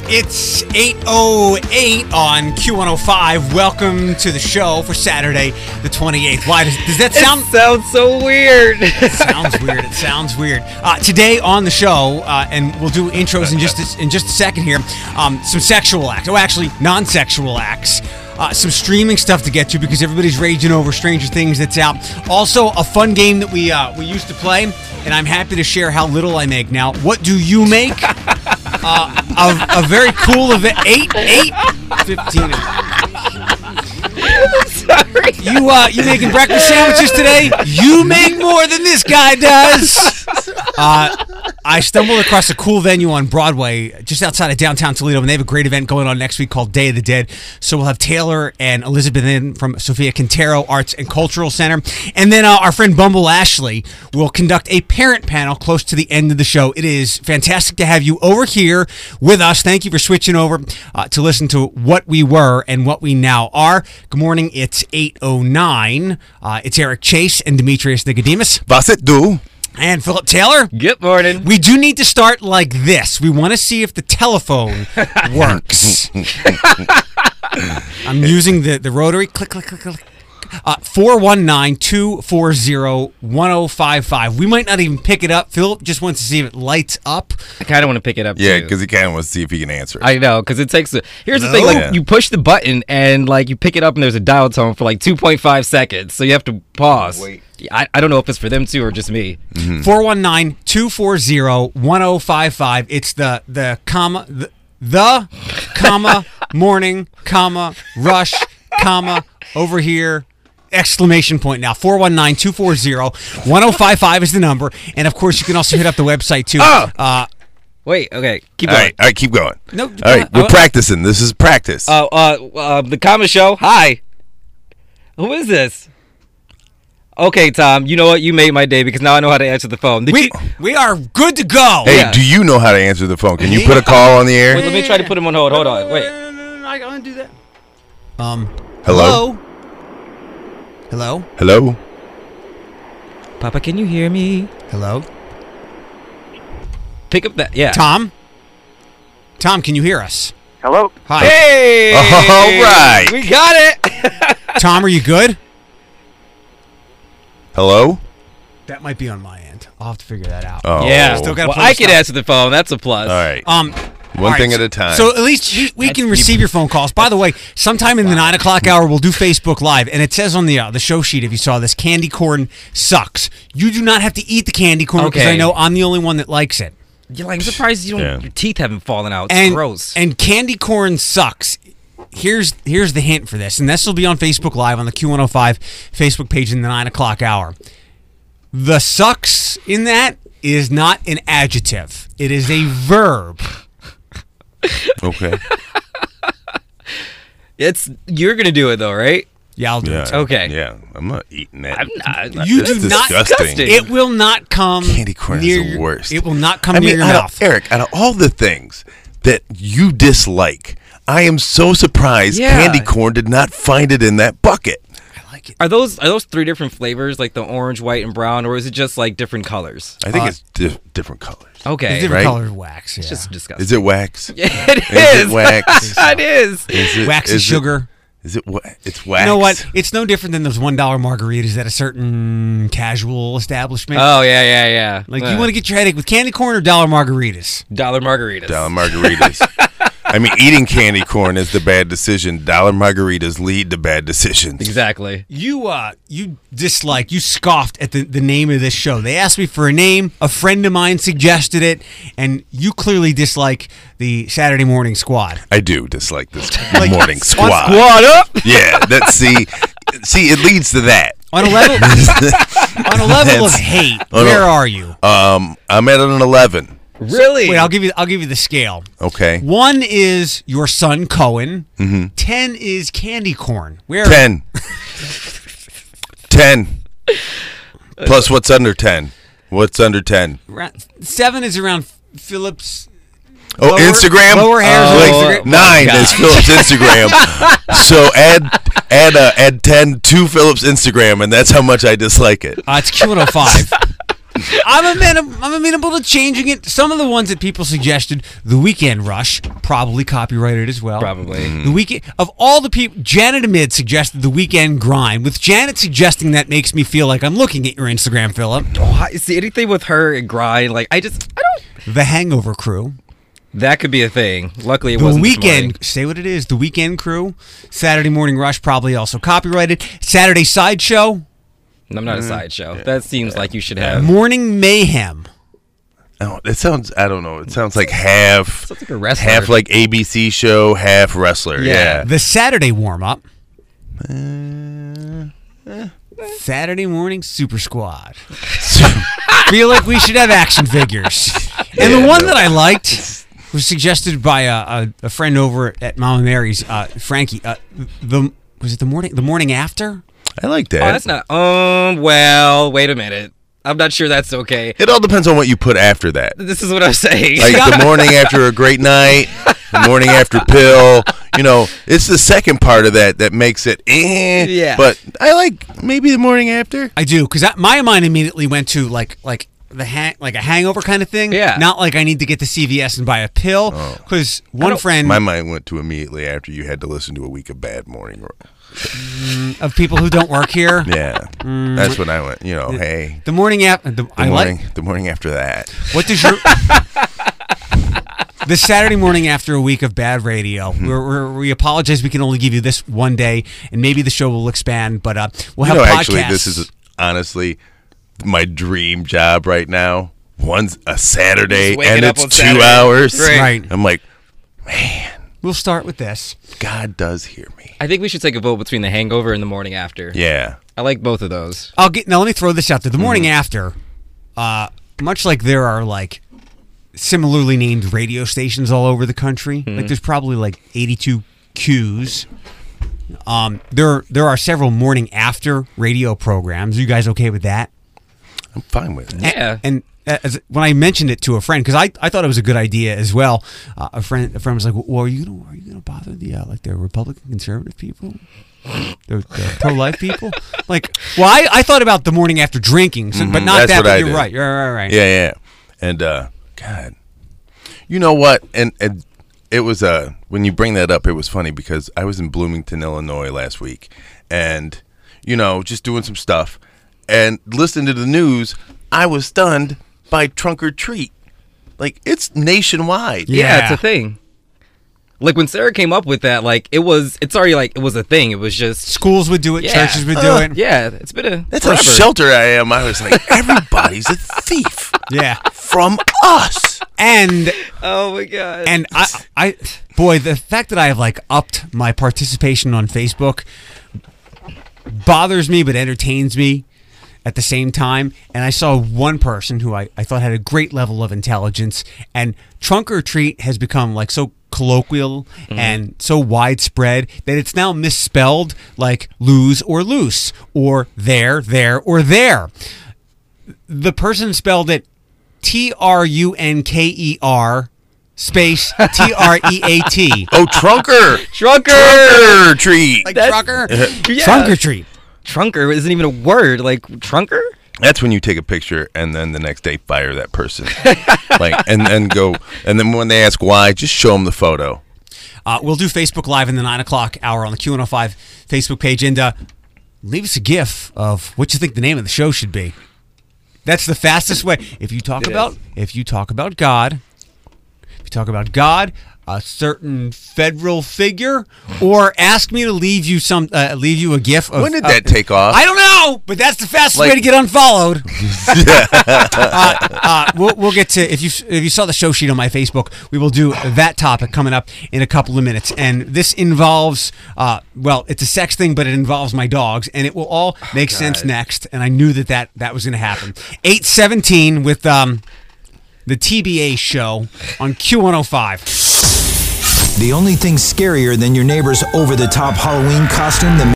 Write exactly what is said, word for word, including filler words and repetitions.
It's eight oh eight on Q one oh five. Welcome to the show for Saturday the twenty-eighth. Why does, does that sound... It sounds so weird. It sounds weird. It sounds weird. Uh, today on the show, uh, and we'll do intros in just a, in just a second here, um, some sexual acts. Oh, actually, non-sexual acts. Uh, some streaming stuff to get to because everybody's raging over Stranger Things that's out. Also, a fun game that we uh, we used to play, and I'm happy to share how little I make now. What do you make? uh, a, a very cool event. Eight, eight, fifteen. Sorry. You uh, you making breakfast sandwiches today? You make more than this guy does. Uh, I stumbled across a cool venue on Broadway just outside of downtown Toledo, and they have a great event going on next week called Day of the Dead. So we'll have Taylor and Elizabeth in from Sophia Quintero Arts and Cultural Center. And then uh, our friend Bumble Ashley will conduct a parent panel close to the end of the show. It is fantastic to have you over here with us. Thank you for switching over uh, to listen to what we were and what we now are. Good morning. It's eight oh nine. Uh, it's Eric Chase and Demetrius Nicodemus. Was it do? And Philip Taylor. Good morning. We do need to start like this. We want to see if the telephone works. I'm using the, the rotary. Click, click, click, click. Uh, four one nine, two four zero, one zero five five. We might not even pick it up. Philip just wants to see if it lights up. I kind of want to pick it up, Yeah, too. because he kind of wants to see if he can answer it. I know, because it takes a... Here's No. the thing, like, Yeah. you push the button, and, like, you pick it up, and there's a dial tone for, like, two point five seconds, so you have to pause. Wait. I, I don't know if it's for them, too, or just me. four one nine, two four zero, one zero five five. It's the, the comma, the, the, comma, morning, comma, rush, comma, over here. Exclamation point now. four one nine, two four zero, one zero five five is the number. And, of course, you can also hit up the website, too. Oh! Uh, Wait, okay, keep All going. right, all right, keep going. no, All right, we're uh, practicing. This is practice. Uh, uh, uh, the Comma Show, hi. Who is this? Okay, Tom, you know what? You made my day because now I know how to answer the phone. Did we, you- we are good to go. hey, yeah. do you know how to answer the phone? Can you put a call on the air? Wait, let me try to put him on hold. Hold on, wait. No, no, no, no, I gotta do that. Um, Hello? Hello? Hello? Papa, can you hear me? Hello? Pick up that, yeah. Tom? Tom, can you hear us? Hello? Hi. Hey! All right. We got it! Tom, are you good? Hello? That might be on my end. I'll have to figure that out. Oh. Yeah, Still gotta well, pull I this can out. answer the phone. That's a plus. All right. Um, One all right, thing at a time. So at least we, we can receive your phone calls. By the way, sometime in the nine o'clock hour, we'll do Facebook Live, and it says on the uh, the show sheet, if you saw this, candy corn sucks. You do not have to eat the candy corn because Okay. I know I'm the only one that likes it. You're like, I'm surprised you don't, Yeah. your teeth haven't fallen out. It's And gross. and candy corn sucks. Here's here's the hint for this, and this will be on Facebook Live on the Q one oh five Facebook page in the nine o'clock hour. The sucks in that is not an adjective; it is a verb. Okay. It's you're gonna do it though, right? Yeah, I'll do Yeah. it. Okay. Yeah, I'm not eating that. I'm not. You That's do not. disgusting. It will not come. Candy corn is near the your- worst. It will not come I near mean, your out mouth. of, Eric, out of all the things that you dislike, I am so surprised Yeah. candy corn did not find it in that bucket. I like it. Are those are those three different flavors, like the orange, white, and brown, or is it just like different colors? I think Uh, it's di- different colors. Okay, It's different right? colored wax. Yeah. it's just disgusting. Is it wax? Yeah, it Is it is. wax? It is. Is it, waxy is it- sugar. Is it what? It's wax. You know what? It's no different than those one dollar margaritas at a certain casual establishment. Oh yeah, yeah, yeah. like Uh, you want to get your headache with candy corn or dollar margaritas. dollar margaritas. Dollar margaritas. I mean, eating candy corn is the bad decision. Dollar margaritas lead to bad decisions. Exactly. You uh you dislike, you scoffed at the, the name of this show. They asked me for a name, a friend of mine suggested it, and you clearly dislike the Saturday Morning Squad. I do dislike this Like, morning on squad. Squad up. Yeah, that's see, see, it leads to that. On a level on a level of That's- hate, on a- where are you? Um, I'm at an eleven. Really? Wait, I'll give you I'll give you the scale. Okay, One is your son Cohen. Mm-hmm. Ten is candy corn. Where ten. ten. Plus, what's under ten? What's under ten? Around- Seven is around Phillips. Oh, Lower- Instagram. lower hairs Oh, on Like, Instagram. nine God. is Phillips Instagram. So add add uh, add ten to Phillips Instagram, and that's how much I dislike it. Uh, it's Q one oh five. I'm amenable, I'm amenable to changing it. Some of the ones that people suggested, The Weekend Rush, probably copyrighted as well. Probably. The weekend of all the people, Janet Amid suggested The Weekend Grind. With Janet suggesting that makes me feel like I'm looking at your Instagram, Philip. Oh, I see anything with her and grind, like I just I don't. The Hangover Crew. That could be a thing. Luckily, it The wasn't. this Weekend, morning. say what it is. The Weekend Crew. Saturday Morning Rush, probably also copyrighted. Saturday Sideshow. I'm not a sideshow. That seems like you should have. Morning Mayhem. Oh, it sounds. I don't know. It sounds like half, Sounds like a wrestler. half like A B C show, half wrestler. Yeah. Yeah. The Saturday Warm Up. Uh, Saturday Morning Super Squad. Feel like we should have action figures. And the Yeah, one no. that I liked was suggested by a, a, a friend over at Mama Mary's, uh, Frankie. Uh, the was it the morning the morning after? I like that. Oh, that's not. Um. Well, wait a minute. I'm not sure that's okay. It all depends on what you put after that. This is what I'm saying. Like the morning after a great night, the morning after pill. You know, it's the second part of that that makes it eh. Yeah. But I like maybe the morning after. I do because my mind immediately went to like like the hang like a hangover kind of thing. Yeah. Not like I need to get to C V S and buy a pill because one don't- friend My mind went to immediately after you had to listen to a week of bad morning. of people who don't work here. Yeah, that's when I went. You know, hey, The morning after the, the I morning, like. the morning after that. What does your the Saturday morning after a week of bad radio? Mm-hmm. We're, we're, we apologize. We can only give you this one day, and maybe the show will expand. But uh, we'll You have know, podcasts. actually, this is honestly my dream job right now. One's a Saturday Just waking and up it's on two Saturday. hours. Right. Right. I'm like, man, We'll start with this. God does hear me. I think we should take a vote between the hangover and the morning after. Yeah. I like both of those. I'll get now. Let me throw this out there. The morning Mm-hmm. after, uh, much like there are like similarly named radio stations all over the country. Mm-hmm. Like there's probably like eighty-two Qs. Um, there there are several morning after radio programs. Are you guys okay with that? I'm fine with it. Yeah. And as, when I mentioned it to a friend, because I, I thought it was a good idea as well, uh, a friend a friend was like, "Well, are you gonna are you gonna bother the uh, like the Republican conservative people, the, the pro life people?" Like, well, I, I thought about the morning after drinking, so, but Mhm, not that's that. what But I you're did. right. You're right. right. Yeah, yeah. And uh God. You know what? And and it was uh when you bring that up, it was funny because I was in Bloomington, Illinois last week, and you know, just doing some stuff and listening to the news, I was stunned by trunk or treat. Like it's nationwide. Yeah, Yeah. it's a thing. Like when Sarah came up with that, like it was, it's already like it was a thing. It was just, Schools would do it. Yeah. Churches would Uh, do it. yeah, it's been a. That's forever. how sheltered I am. I was like, everybody's a thief Yeah. from us. And Oh my god. and I I boy, the fact that I have like upped my participation on Facebook bothers me but entertains me at the same time. And I saw one person who I, I thought had a great level of intelligence, and trunk or treat has become like so colloquial and so widespread that it's now misspelled like lose or loose or there, there, or there. The person spelled it T R U N K E R space T R E A T. Oh, trunker. Trunker. Trunker treat. Like That's- trucker? Yeah. Trunk or treat. Trunker isn't even a word. Like trunker. That's when you take a picture and then the next day fire that person, like, and then go, and then when they ask why, just show them the photo. Uh, we'll do Facebook Live in the nine o'clock hour on the Q one oh five Facebook page. And uh, leave us a GIF of what you think the name of the show should be. That's the fastest way. If you talk It about is. if you talk about God, if you talk about God, a certain federal figure, or ask me to leave you some uh, leave you a GIF of When did uh, that take off? I don't know, but that's the fastest Like- way to get unfollowed. uh, uh, we'll, we'll get to if you if you saw the show sheet on my Facebook, we will do that topic coming up in a couple of minutes, and this involves uh, well, it's a sex thing, but it involves my dogs, and it will all make sense next. And I knew that that, that was going to happen. eight seventeen with um, the T B A show on Q one oh five. The only thing scarier than your neighbor's over-the-top Halloween costume that